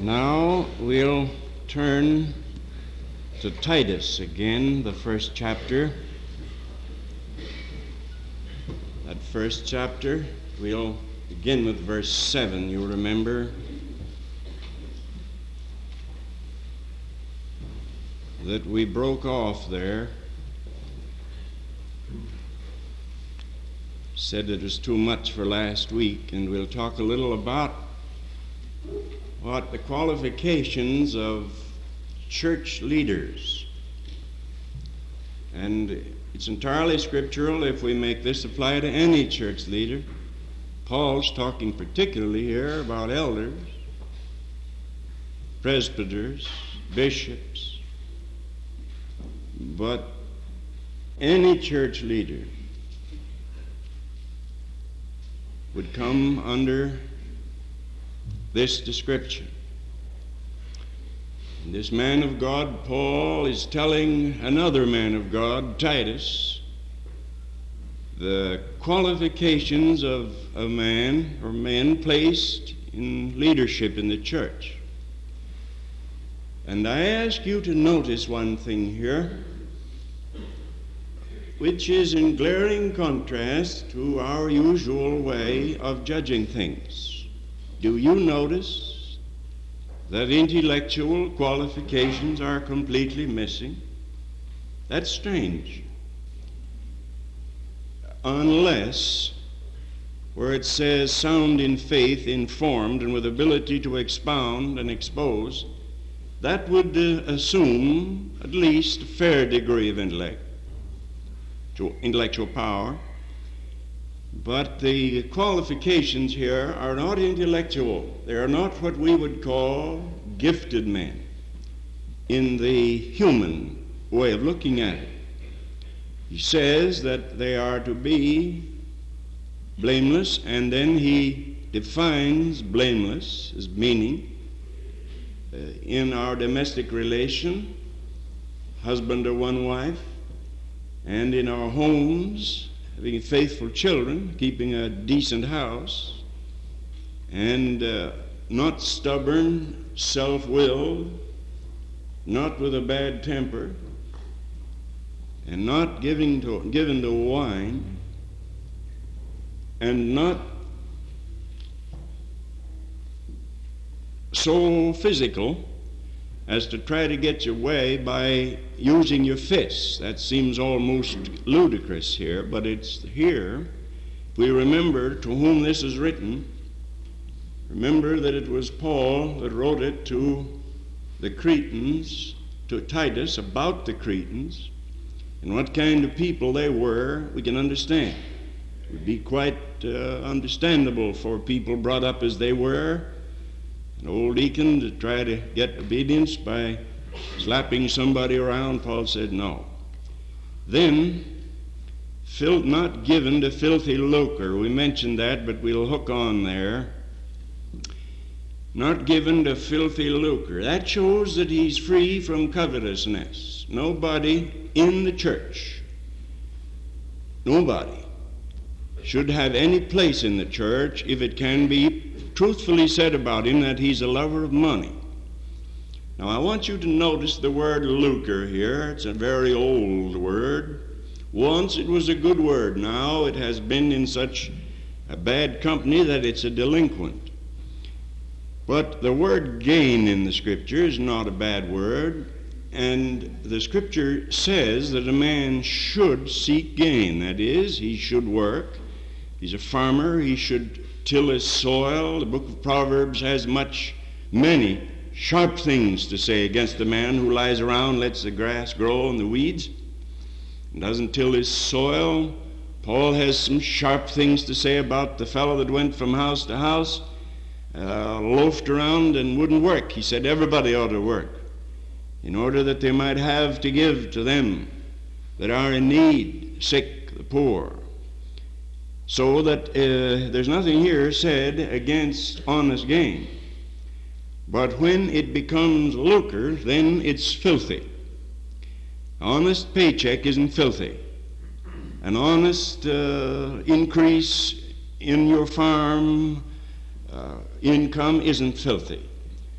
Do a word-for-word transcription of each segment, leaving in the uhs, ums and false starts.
Now we'll turn to Titus again, the first chapter. That first chapter, we'll begin with verse seven. You remember that we broke off there. Said it was too much for last week, and we'll talk a little about what the qualifications of church leaders. And it's entirely scriptural if we make this apply to any church leader. Paul's talking particularly here about elders, presbyters, bishops, but any church leader would come under this description. And this man of God, Paul, is telling another man of God, Titus, the qualifications of a man or men placed in leadership in the church. And I ask you to notice one thing here, which is in glaring contrast to our usual way of judging things. Do you notice that intellectual qualifications are completely missing? That's strange. Unless, where it says sound in faith, informed, and with ability to expound and expose, that would uh, assume at least a fair degree of intellect, intellectual power. But the qualifications here are not intellectual. They are not what we would call gifted men in the human way of looking at it. He says that they are to be blameless, and then he defines blameless as meaning uh, in our domestic relation, husband or one wife, and in our homes, having faithful children, keeping a decent house, and uh, not stubborn, self-willed, not with a bad temper, and not giving to, given to wine, and not so physical as to try to get your way by using your fists. That seems almost ludicrous here, but it's here. If we remember to whom this is written, remember that it was Paul that wrote it to the Cretans, to Titus, about the Cretans, and what kind of people they were, we can understand. It would be quite uh, understandable for people brought up as they were, an old deacon to try to get obedience by slapping somebody around. Paul said no. Then, fil- not given to filthy lucre. We mentioned that, but we'll hook on there. Not given to filthy lucre. That shows that he's free from covetousness. Nobody in the church, nobody should have any place in the church if it can be truthfully said about him that he's a lover of money. Now I want you to notice the word lucre here. It's a very old word. Once it was a good word. Now it has been in such a bad company that it's a delinquent. But the word gain in the Scripture is not a bad word, and the Scripture says that a man should seek gain. That is, he should work. He's a farmer, he should till his soil. The book of Proverbs has much, many sharp things to say against the man who lies around, lets the grass grow and the weeds, and doesn't till his soil. Paul has some sharp things to say about the fellow that went from house to house, uh, loafed around and wouldn't work. He said everybody ought to work in order that they might have to give to them that are in need, sick, the poor. So that uh, there's nothing here said against honest gain. But when it becomes lucre, then it's filthy. Honest paycheck isn't filthy. An honest uh, increase in your farm uh, income isn't filthy.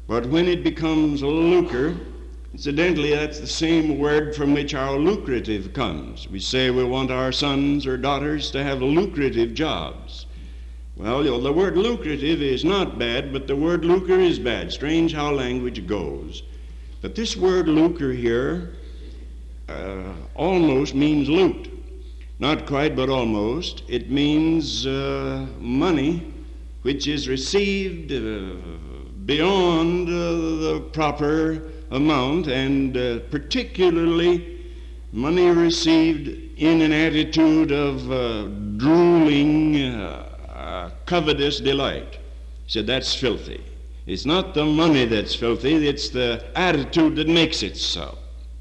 But when it becomes lucre, incidentally, that's the same word from which our lucrative comes. We say we want our sons or daughters to have lucrative jobs. Well, you know, the word lucrative is not bad, but the word lucre is bad. Strange how language goes. But this word lucre here uh, almost means loot. Not quite, but almost. It means uh, money which is received uh, beyond uh, the proper amount, and uh, particularly money received in an attitude of uh, drooling, uh, uh, covetous delight. He said that's filthy. It's not the money that's filthy, it's the attitude that makes it so.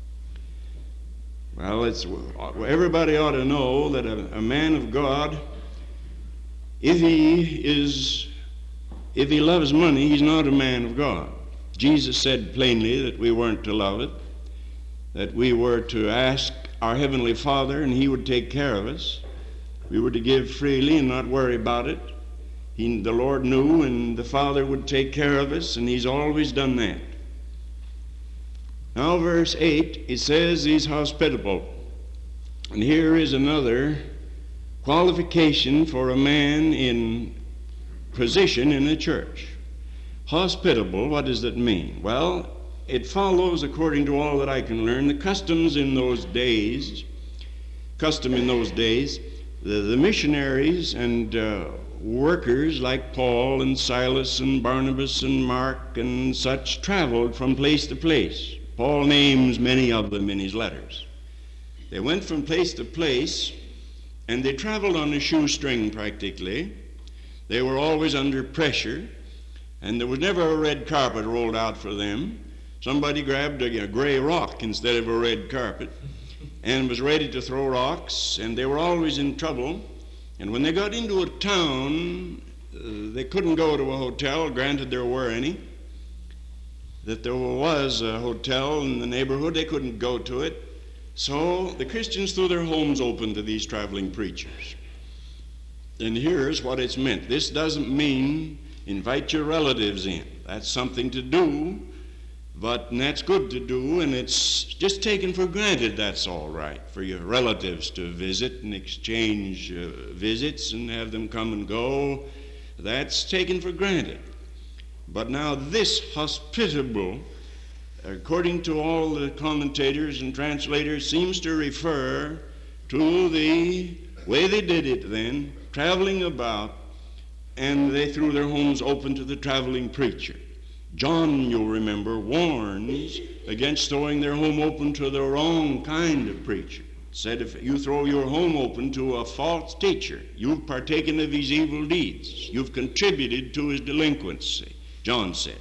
Well, it's, everybody ought to know that a, a man of God, if he is, if he loves money, he's not a man of God. Jesus said plainly that we weren't to love it, that we were to ask our Heavenly Father and He would take care of us. We were to give freely and not worry about it. He, the Lord knew, and the Father would take care of us, and He's always done that. Now verse eight, it says He's hospitable. And here is another qualification for a man in position in the church. Hospitable, what does that mean? Well, it follows, according to all that I can learn, the customs in those days, custom in those days, the, the missionaries and uh, workers like Paul and Silas and Barnabas and Mark and such traveled from place to place. Paul names many of them in his letters. They went from place to place, and they traveled on a shoestring practically. They were always under pressure, and there was never a red carpet rolled out for them. Somebody grabbed a, a gray rock instead of a red carpet and was ready to throw rocks, and they were always in trouble. And when they got into a town, uh, they couldn't go to a hotel, granted there were any. That there was a hotel in the neighborhood, they couldn't go to it. So the Christians threw their homes open to these traveling preachers. And here's what it's meant. This doesn't mean invite your relatives in. That's something to do, but and that's good to do, and it's just taken for granted that's all right for your relatives to visit and exchange uh, visits and have them come and go. That's taken for granted. But now this hospitable, according to all the commentators and translators, seems to refer to the way they did it then, traveling about, and they threw their homes open to the traveling preacher. John, you'll remember, warns against throwing their home open to the wrong kind of preacher. Said if you throw your home open to a false teacher, you've partaken of his evil deeds. You've contributed to his delinquency, John said.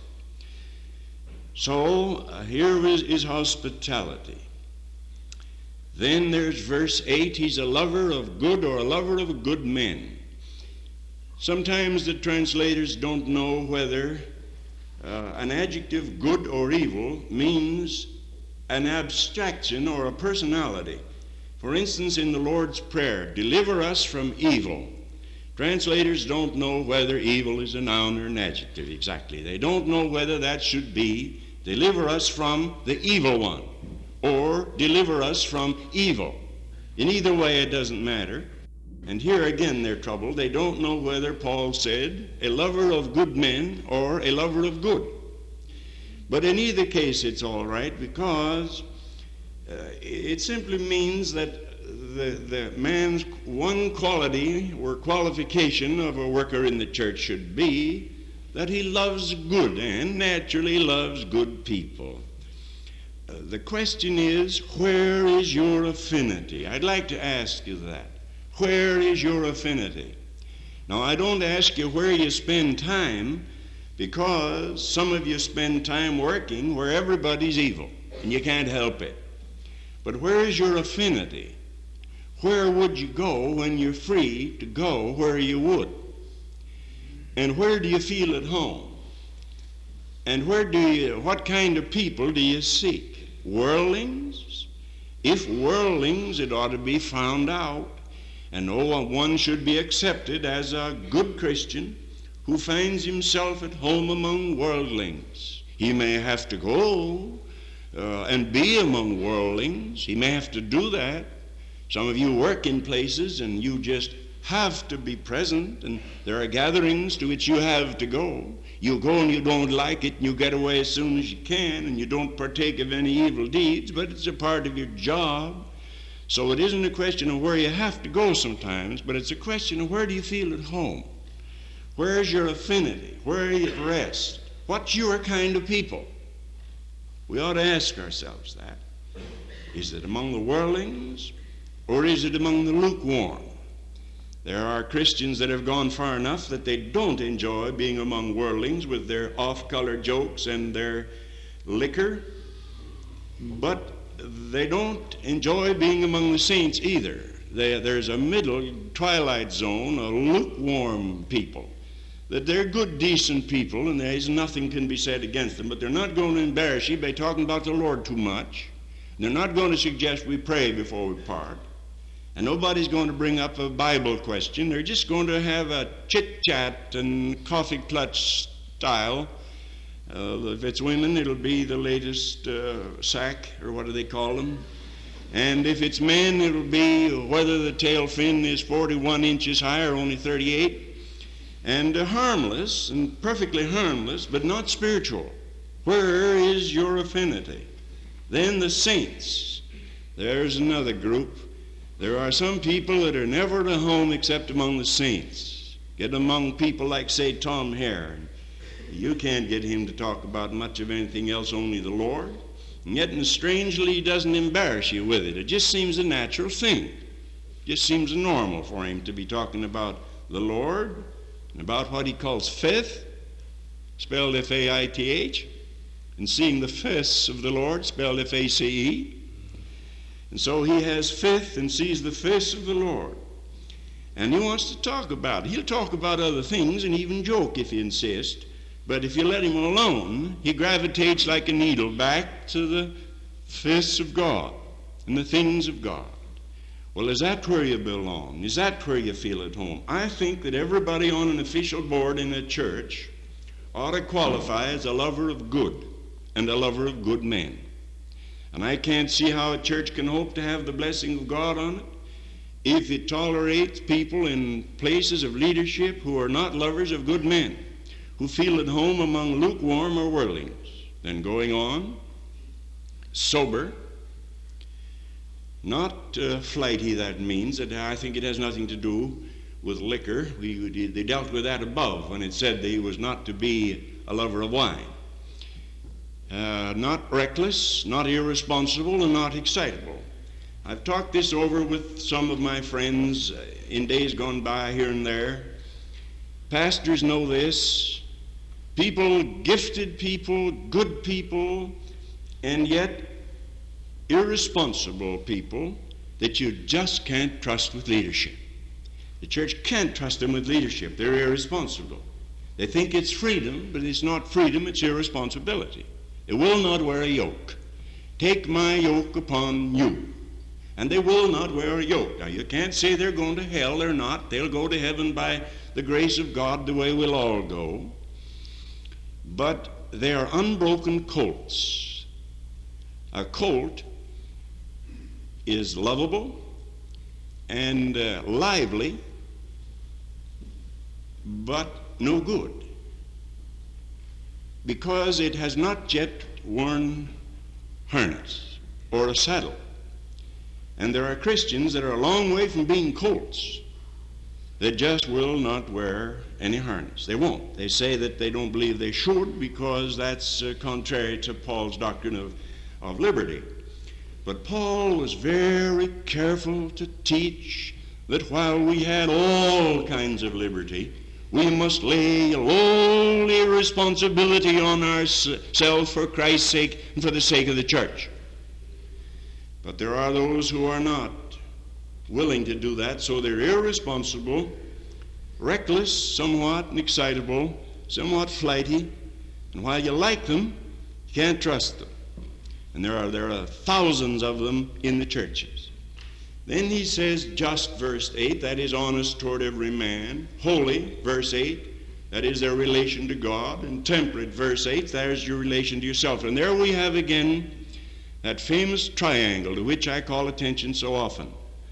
So uh, here is, is hospitality. Then there's verse eight, he's a lover of good, or a lover of good men. Sometimes the translators don't know whether uh, an adjective good or evil means an abstraction or a personality. For instance, in the Lord's Prayer, deliver us from evil. Translators don't know whether evil is a noun or an adjective exactly. They don't know whether that should be deliver us from the evil one or deliver us from evil. In either way, it doesn't matter. And here again they're troubled. They don't know whether Paul said a lover of good men or a lover of good. But in either case it's all right, because uh, it simply means that the, the man's one quality or qualification of a worker in the church should be that he loves good and naturally loves good people. Uh, the question is, where is your affinity? I'd like to ask you that. Where is your affinity? Now, I don't ask you where you spend time, because some of you spend time working where everybody's evil, and you can't help it. But where is your affinity? Where would you go when you're free to go where you would? And where do you feel at home? And where do you, what kind of people do you seek? Worldlings? If worldlings, it ought to be found out. And no one should be accepted as a good Christian who finds himself at home among worldlings. He may have to go uh, and be among worldlings. He may have to do that. Some of you work in places and you just have to be present, and there are gatherings to which you have to go. You go and you don't like it, and you get away as soon as you can, and you don't partake of any evil deeds, but it's a part of your job. So it isn't a question of where you have to go sometimes, but it's a question of where do you feel at home? Where's your affinity? Where are you at rest? What's your kind of people? We ought to ask ourselves that. Is it among the worldlings, or is it among the lukewarm? There are Christians that have gone far enough that they don't enjoy being among worldlings with their off-color jokes and their liquor, but they don't enjoy being among the saints either. They, there's a middle twilight zone, a lukewarm people, that they're good, decent people, and there's nothing can be said against them, but they're not going to embarrass you by talking about the Lord too much. They're not going to suggest we pray before we part. And nobody's going to bring up a Bible question. They're just going to have a chit-chat and coffee clutch style. Uh, if it's women, it'll be the latest uh, sack, or what do they call them? And if it's men, it'll be whether the tail fin is forty-one inches high or only thirty-eight. And uh, harmless, and perfectly harmless, but not spiritual. Where is your affinity? Then the saints. There's another group. There are some people that are never at home except among the saints. Get among people like, say, Tom Hare. You can't get him to talk about much of anything else, only the Lord. And yet, and strangely, he doesn't embarrass you with it. It just seems a natural thing. It just seems normal for him to be talking about the Lord and about what he calls faith, spelled F A I T H, and seeing the face of the Lord, spelled F A C E. And so he has faith and sees the face of the Lord. And he wants to talk about it. He'll talk about other things and even joke if you insist. But if you let him alone, he gravitates like a needle back to the face of God and the things of God. Well, is that where you belong? Is that where you feel at home? I think that everybody on an official board in a church ought to qualify as a lover of good and a lover of good men. And I can't see how a church can hope to have the blessing of God on it if it tolerates people in places of leadership who are not lovers of good men, who feel at home among lukewarm or worldlings. Then going on, sober, not uh, flighty, that means. That I think it has nothing to do with liquor. We, they dealt with that above when it said that he was not to be a lover of wine. Uh, not reckless, not irresponsible, and not excitable. I've talked this over with some of my friends in days gone by here and there. Pastors know this. People, gifted people, good people, and yet irresponsible people that you just can't trust with leadership. The church can't trust them with leadership. They're irresponsible. They think it's freedom, but it's not freedom, it's irresponsibility. They will not wear a yoke. Take my yoke upon you. And they will not wear a yoke. Now, you can't say they're going to hell. They're not. They'll go to heaven by the grace of God the way we'll all go. But they are unbroken colts. A colt is lovable and uh, lively, but no good, because it has not yet worn harness or a saddle. And there are Christians that are a long way from being colts that just will not wear any harness. They won't. They say that they don't believe they should because that's uh, contrary to Paul's doctrine of, of liberty. But Paul was very careful to teach that while we had all kinds of liberty, we must lay lowly responsibility on ourselves for Christ's sake and for the sake of the church. But there are those who are not willing to do that, so they're irresponsible, reckless, somewhat, and excitable, somewhat flighty, and while you like them, you can't trust them. And there are, there are thousands of them in the churches. Then he says, just, verse eight, that is honest toward every man. Holy, verse eight, That is their relation to God. And temperate, verse eight, there's your relation to yourself. And there we have again that famous triangle to which I call attention so often.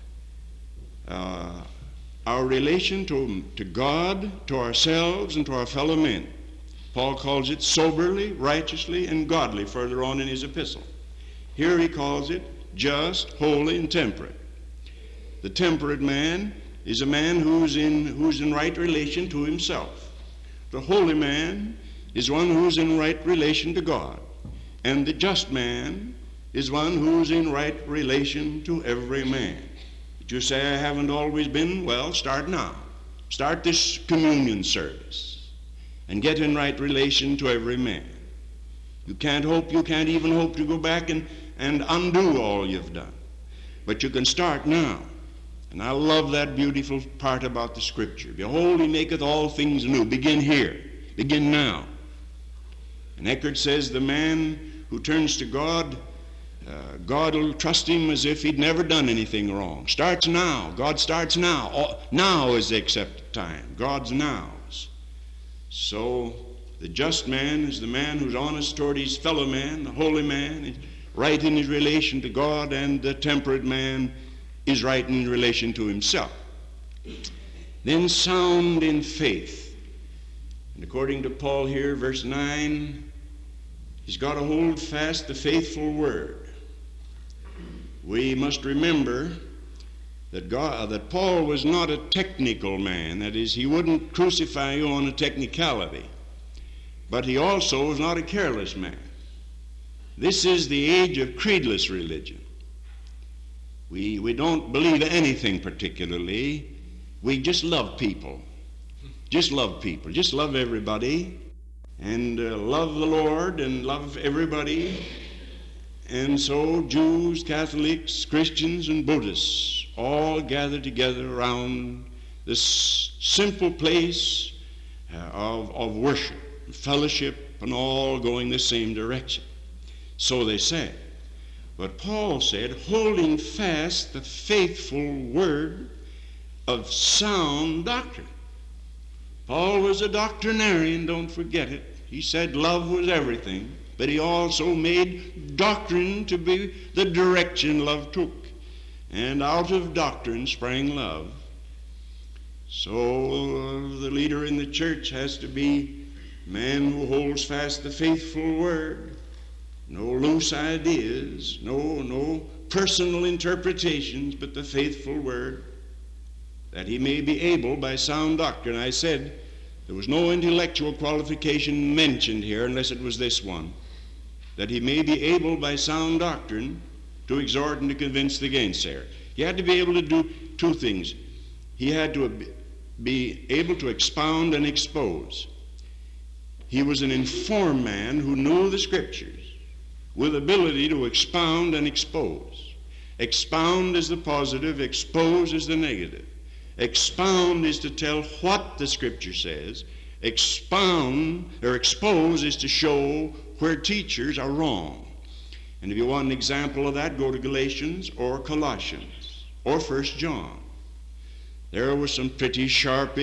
Uh, our relation to, to God, to ourselves, and to our fellow men. Paul calls it soberly, righteously, and godly further on in his epistle. Here he calls it just, holy, and temperate. The temperate man is a man who's in, who's in right relation to himself. The holy man is one who's in right relation to God. And the just man is one who's in right relation to every man. But you say, I haven't always been. Well, start now. Start this communion service and get in right relation to every man. You can't hope, you can't even hope to go back and, and undo all you've done. But you can start now. And I love that beautiful part about the Scripture. Behold, he maketh all things new. Begin here. Begin now. And Eckhart says the man who turns to God, uh, God will trust him as if he'd never done anything wrong. Starts now. God starts now. All, now is the accepted time. God's nows. So the just man is the man who's honest toward his fellow man. The holy man is right in his relation to God, and the temperate man is right in relation to himself. Then sound in faith. And according to Paul here, verse nine, he's got to hold fast the faithful word. We must remember that God, that Paul was not a technical man. That is, he wouldn't crucify you on a technicality. But he also was not a careless man. This is the age of creedless religion. We, we don't believe anything particularly. We just love people. Just love people. Just love everybody. And uh, love the Lord and love everybody. And so Jews, Catholics, Christians, and Buddhists all gather together around this simple place uh, of, of worship, fellowship, and all going the same direction. So they say. But Paul said, holding fast the faithful word of sound doctrine. Paul was a doctrinarian, don't forget it. He said love was everything, but he also made doctrine to be the direction love took. And out of doctrine sprang love. So uh, the leader in the church has to be a man who holds fast the faithful word. No loose ideas, no, no personal interpretations, but the faithful word, that he may be able by sound doctrine. I said there was no intellectual qualification mentioned here unless it was this one, that he may be able by sound doctrine to exhort and to convince the gainsayer. He had to be able to do two things. He had to be able to expound and expose. He was an informed man who knew the Scriptures, with ability to expound and expose. Expound is the positive, expose is the negative. Expound is to tell what the Scripture says. Expound or expose is to show where teachers are wrong. And if you want an example of that, go to Galatians or Colossians or First John. There were some pretty sharp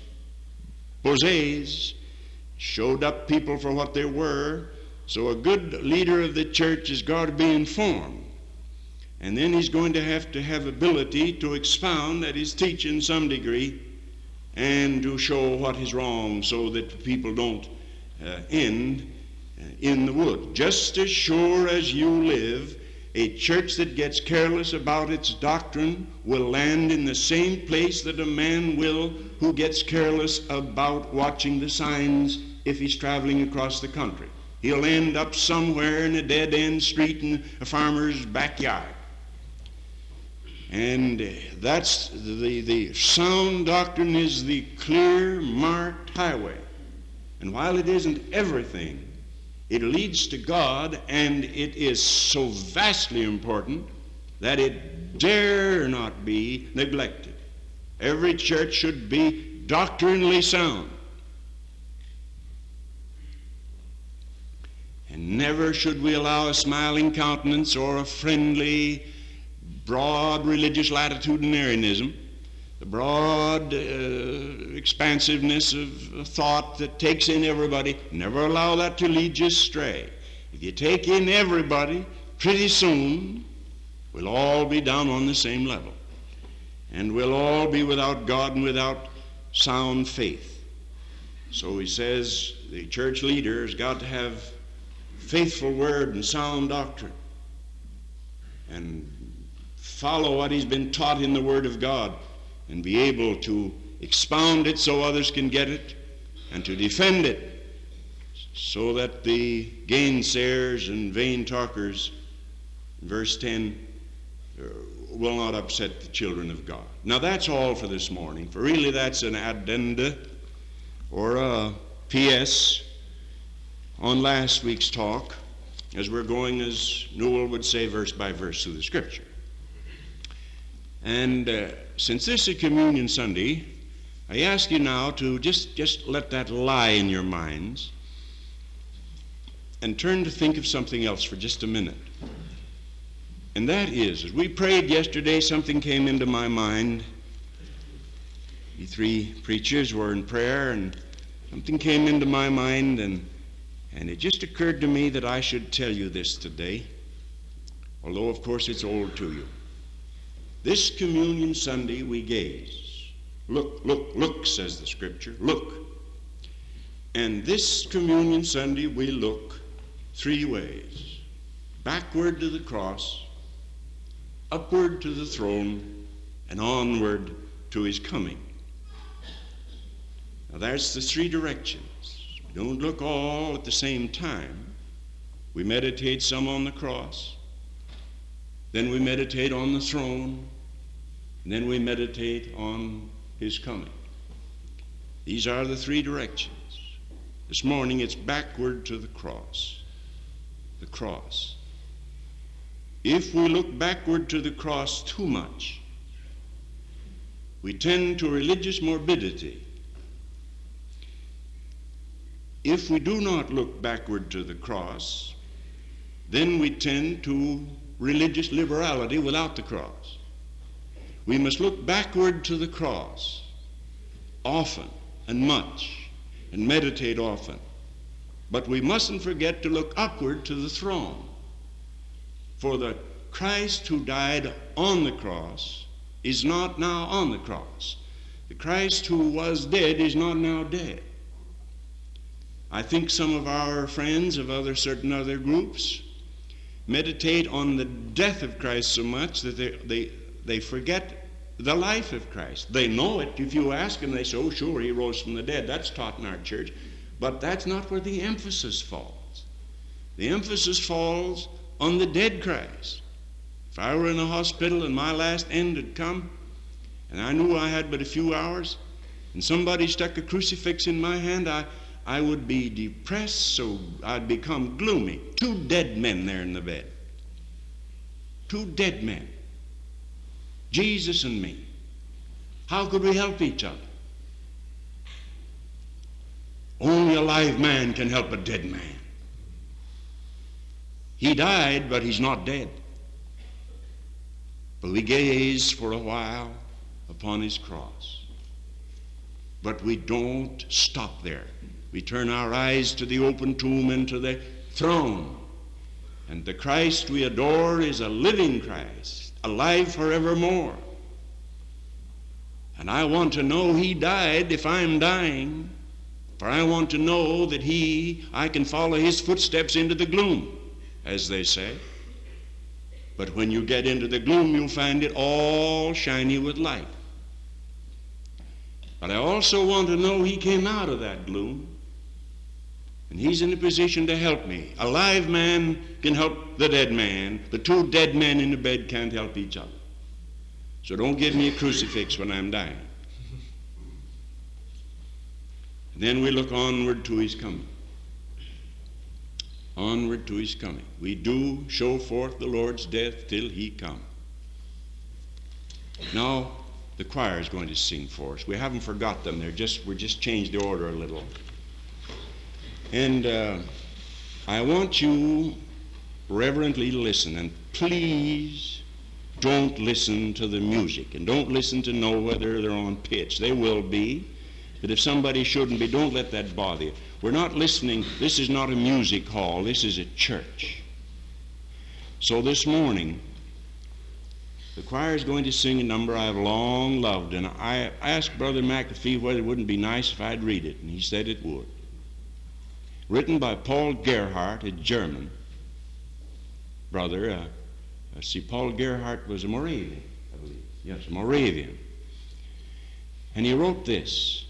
exposés, showed up people for what they were. So a good leader of the church has got to be informed. And then he's going to have to have ability to expound, that is, teach in some degree, and to show what is wrong so that people don't uh, end uh, in the wood. Just as sure as you live, a church that gets careless about its doctrine will land in the same place that a man will who gets careless about watching the signs if he's traveling across the country. He'll end up somewhere in a dead-end street in a farmer's backyard. And that's the, the sound doctrine is the clear marked highway. And while it isn't everything, it leads to God, and it is so vastly important that it dare not be neglected. Every church should be doctrinally sound. And never should we allow a smiling countenance or a friendly, broad religious latitudinarianism the broad uh, expansiveness of thought that takes in everybody. Never allow that to lead you astray. If you take in everybody, pretty soon we'll all be down on the same level. And we'll all be without God and without sound faith. So he says the church leader has got to have faithful word and sound doctrine and follow what he's been taught in the Word of God and be able to expound it so others can get it and to defend it so that the gainsayers and vain talkers, verse ten, uh, will not upset the children of God. Now that's all for this morning, for really that's an addenda or a P S on last week's talk, as we're going, as Newell would say, verse by verse through the Scripture. And uh, since this is Communion Sunday, I ask you now to just, just let that lie in your minds and turn to think of something else for just a minute. And that is, as we prayed yesterday, something came into my mind. The three preachers were in prayer, and something came into my mind, and, and it just occurred to me that I should tell you this today, although, of course, it's old to you. This Communion Sunday we gaze. Look, look, look, says the Scripture, look. And this Communion Sunday we look three ways. Backward to the cross, upward to the throne, and onward to his coming. Now there's the three directions. We don't look all at the same time. We meditate some on the cross, then we meditate on the throne, and then we meditate on his coming. These are the three directions. This morning it's backward to the cross. The cross. If we look backward to the cross too much, we tend to religious morbidity. If we do not look backward to the cross, then we tend to religious liberality without the cross. We must look backward to the cross often and much and meditate often. But we mustn't forget to look upward to the throne. For the Christ who died on the cross is not now on the cross. The Christ who was dead is not now dead. I think some of our friends of other certain other groups meditate on the death of Christ so much that they, they, they forget the life of Christ. They know it. If you ask them, they say, oh, sure, he rose from the dead. That's taught in our church. But that's not where the emphasis falls. The emphasis falls on the dead Christ. If I were in a hospital and my last end had come, and I knew I had but a few hours, and somebody stuck a crucifix in my hand, I, I would be depressed, so I'd become gloomy. Two dead men there in the bed. Two dead men. Jesus and me. How could we help each other? Only a live man can help a dead man. He died, but he's not dead. But we gaze for a while upon his cross. But we don't stop there. We turn our eyes to the open tomb and to the throne. And the Christ we adore is a living Christ, alive forevermore. And I want to know he died if I'm dying, for I want to know that he, I can follow his footsteps into the gloom, as they say. But when you get into the gloom, you'll find it all shiny with light. But I also want to know he came out of that gloom, and he's in a position to help me. A live man can help the dead man. The two dead men in the bed can't help each other. So don't give me a crucifix when I'm dying. And then we look onward to his coming. Onward to his coming. We do show forth the Lord's death till he come. Now, the choir is going to sing for us. We haven't forgot them. They're just, we're just changed the order a little. And uh, I want you reverently to listen, and please don't listen to the music, and don't listen to know whether they're on pitch. They will be, but if somebody shouldn't be, don't let that bother you. We're not listening. This is not a music hall. This is a church. So this morning, the choir is going to sing a number I have long loved, and I asked Brother McAfee whether it wouldn't be nice if I'd read it, and he said it would. Written by Paul Gerhardt, a German brother. Uh, uh, see, Paul Gerhardt was a Moravian, I believe. Yes, a Moravian. And he wrote this: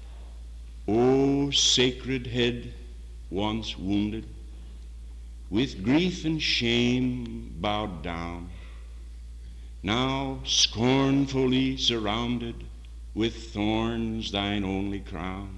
O sacred head once wounded, with grief and shame bowed down, now scornfully surrounded with thorns thine only crown.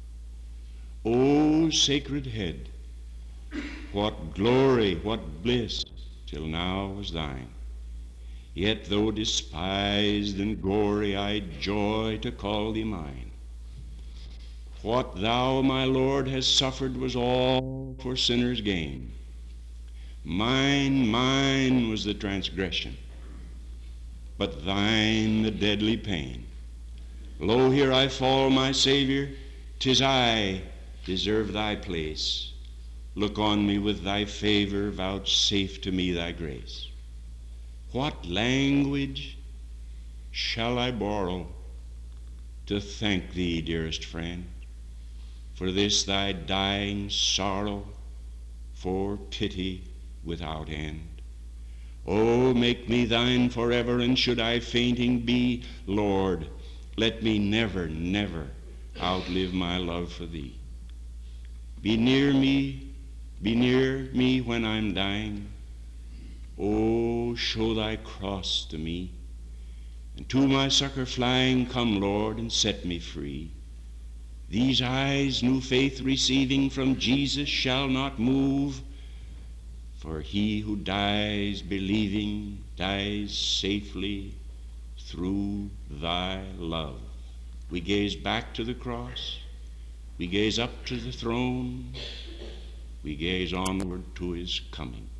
O sacred head, what glory, what bliss till now was thine. Yet though despised and gory, I joy to call thee mine. What thou, my Lord, hast suffered was all for sinners' gain. Mine, mine was the transgression, but thine the deadly pain. Lo, here I fall, my Savior, 'tis I deserve thy place. Look on me with thy favor, vouchsafe to me thy grace. What language shall I borrow to thank thee, dearest friend, for this thy dying sorrow, for pity without end? Oh, make me thine forever, and should I fainting be, Lord, let me never, never outlive my love for thee. Be near me, be near me when I'm dying. Oh, show thy cross to me, and to my succor flying, come, Lord, and set me free. These eyes, new faith receiving from Jesus, shall not move, for he who dies believing dies safely through thy love. We gaze back to the cross. We gaze up to the throne. We gaze onward to his coming.